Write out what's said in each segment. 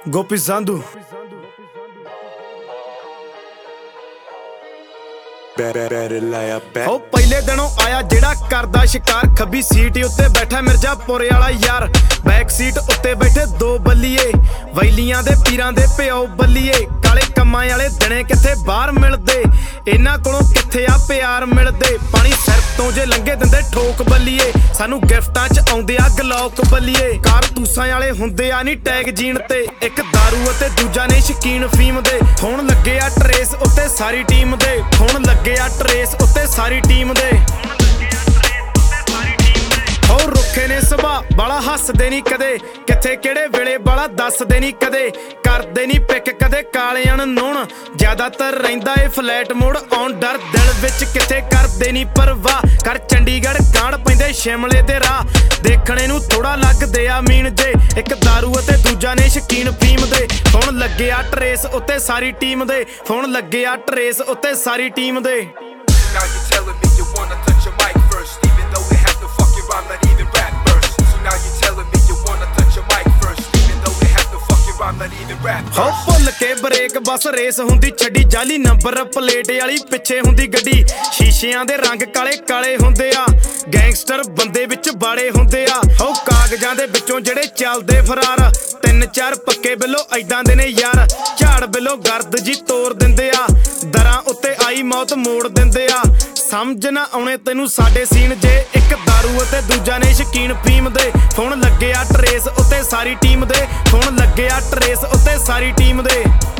Gopi Zandu. ਉਹ ਪਹਿਲੇ ਦਿਨੋਂ ਆਇਆ ਜਿਹੜਾ ਕਰਦਾ ਸ਼ਿਕਾਰ, ਖੱਬੀ ਸੀਟ ਉੱਤੇ ਬੈਠਾ ਮਿਰਜ਼ਾਪੁਰ ਵਾਲਾ ਯਾਰ, ਬੈਕ ਸੀਟ ਉੱਤੇ ਬੈਠੇ ਦੋ ਬੱਲੀਏ, ਵੈਲੀਆਂ ਦੇ ਪੀਰਾਂ ਦੇ ਪਿਓ ਬੱਲੀਏ, ਕਾਲੇ ਕੰਮਾਂ ਵਾਲੇ ਦਿਨੇ ਕਿੱਥੇ ਬਾਹਰ ਮਿਲਦੇ, ਇਹਨਾਂ ਕੋਲੋਂ ਕਿੱਥੇ ਆ ਪਿਆਰ ਮਿਲਦੇ, ਪਾਣੀ ਸਿਰ ਤੋਂ ਜੇ ਲੰਘੇ ਦਿੰਦੇ ਠੋਕ ਬੱਲੀਏ, ਸਾਨੂੰ ਗਿਫਟਾਂ 'ਚ ਆਉਂਦੇ ਆ ਗਲੌਕ ਬੱਲੀਏ, ਕਾਰਤੂਸਾਂ ਵਾਲੇ ਹੁੰਦੇ ਆ ਨੀ ਟੈਗ ਜੀਣ ਤੇ, ਇੱਕ ਦਾਰੂ ਅਤੇ ਦੂਜਾ ਨੇ ਸ਼ਕੀਨ ਫੀਮ ਦੇ, ਹੁਣ ਲੱਗੇ ਆ ਟਰੇਸ ਉੱਤੇ ਸਾਰੀ ਟੀਮ ਦੇ, ਹੁਣ ਲੱਗੇ ਆ ਟਰੇਸ ਉੱਤੇ ਸਾਰੀ ਟੀਮ ਦੇ। ਹੋ ਰੁੱਖੇ ਨੇ ਸੁਭਾ ਬਾਲਾ ਹੱਸਦੇ ਨੀ ਕਦੇ, ਕਿੱਥੇ ਕਿਹੜੇ ਵੇਲੇ ਬਾਲਾ ਦੱਸਦੇ ਨੀ ਕਦੇ, ਕਰਦੇ ਨੀ ਪਿੱਕ ਕਦੇ ਕਾਲਿਆਂ ਨੂੰ ਨੂਣ, ਜ਼ਿਆਦਾਤਰ ਰਹਿੰਦਾ ਏ ਫਲੈਟ ਮੋੜ ਆਉਣ ਡਰ, ਦਿਲ ਵਿੱਚ ਕਿੱਥੇ ਕਰਦੇ ਨੀ ਪਰਵਾਹ, ਕਰ ਚੰਡੀਗੜ੍ਹ ਕਾਂਡ ਪੈਂਦੇ ਸ਼ਿਮਲੇ ਦੇ ਰਾਹ, ਦੇਖਣੇ ਨੂੰ ਥੋੜਾ ਲੱਗਦੇ ਆ ਮੀਨ ਜੇ, ਇੱਕ ਦਾਰੂ ਅਤੇ ਦੂਜਾ ਨੇ ਸ਼ਕੀਨ ਫੀਮ ਦੇ, ਹੁਣ ਲੱਗੇ ਆ ਟਰੇਸ ਉੱਤੇ ਸਾਰੀ ਟੀਮ ਦੇ, ਹੁਣ ਲੱਗੇ ਆ ਟਰੇਸ ਉੱਤੇ ਸਾਰੀ ਟੀਮ ਦੇ। Now you're telling me you wanna touch your mic first, even though it has to fucking rhyme, not even rap verse. So now you're telling me you wanna touch your mic first, even though it has to fucking rhyme, not even rap verse. ਹੋ ਭੁੱਲ ਕੇ break ਬਸ race ਹੁੰਦੀ ਛੱਡੀ, ਜਾਲੀ number plate ਵਾਲੀ ਪਿੱਛੇ ਹੁੰਦੀ ਗੱਡੀ, ਸ਼ੀਸ਼ਿਆਂ ਦੇ ਰੰਗ ਕਾਲੇ ਕਾਲੇ ਹੁੰਦੇ ਆ, ਗੈਂਗਸਟਰ ਬੰਦੇ ਵਿੱਚ ਬਾੜੇ ਹੁੰਦੇ ਆ, ਹੋ ਕਾਗਜ਼ਾਂ ਦੇ ਵਿੱਚੋਂ ਜਿਹੜੇ ਚੱਲਦੇ ਫਰਾਰ, ਤਿੰਨ ਚਾਰ ਪੱਕੇ ਬਿੱਲੋ ਐਦਾਂ ਦੇ ਨੇ ਯਾਰ, ਝਾੜ ਬਿੱਲੋ ਗਰਦ ਜੀ ਤੋੜ ਦਿੰਦੇ ਆ, ਦਰਾਂ ਉੱਤੇ ਆਈ ਮੌਤ ਮੋੜ ਦਿੰਦੇ ਆ, ਸਮਝ ਨਾ ਆਉਣੇ ਤੈਨੂੰ ਸਾਡੇ ਸੀਨ ਜੇ, ਇੱਕ ਦਾਰੂ ਅਤੇ ਦੂਜਾ ਨੇ ਸ਼ਕੀਨ ਫੀਮ ਦੇ, ਹੁਣ ਲੱਗੇ ਆ ਟਰੇਸ ਉੱਤੇ ਸਾਰੀ ਟੀਮ ਦੇ, ਹੁਣ ਲੱਗੇ ਆ ਟਰੇਸ ਉੱਤੇ ਸਾਰੀ ਟੀਮ ਦੇ।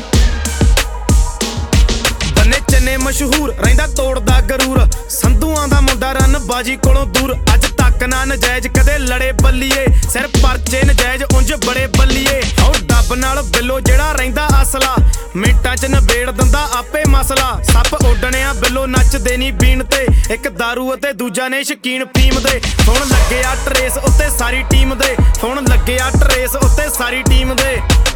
ਬੰਨੇ ਚੰਨੇ ਮਸ਼ਹੂਰ ਰਹਿੰਦਾ ਤੋੜਦਾ ਗਰੂਰ, ਸੰਧੂਆਂ ਦਾ ਮੁੰਡਾ ਰਨ ਬਾਜੀ ਕੋਲੋਂ ਦੂਰ, ਅੱਜ ਤੱਕ ਨਾ ਨਜਾਇਜ਼ ਕਦੇ ਲੜੇ ਬੱਲੀਏ, ਸਿਰ ਪਰਚੇ ਨਜਾਇਜ਼ ਉਂਝ ਬੜੇ ਬੱਲੀਏ, ਹੋ ਡੱਬ ਨਾਲ ਬਿੱਲੋ ਜਿਹੜਾ ਰਹਿੰਦਾ ਅਸਲਾ, ਮਿੰਟਾਂ 'ਚ ਨਵੇੜ ਦਿੰਦਾ ਆਪੇ ਮਸਲਾ, ਸੱਪ ਉੱਡਣਿਆ ਬਿੱਲੋ ਨੱਚਦੇ ਨੀ ਬੀਣ ਤੇ, ਇੱਕ ਦਾਰੂ ਅਤੇ ਦੂਜਾ ਨੇ ਸ਼ਕੀਨ ਫੀਮ ਦੇ, ਹੁਣ ਲੱਗੇ ਆ ਟਰੇਸ ਉੱਤੇ ਸਾਰੀ ਟੀਮ ਦੇ, ਹੁਣ ਲੱਗੇ ਆ ਟਰੇਸ ਉੱਤੇ ਸਾਰੀ ਟੀਮ ਦੇ।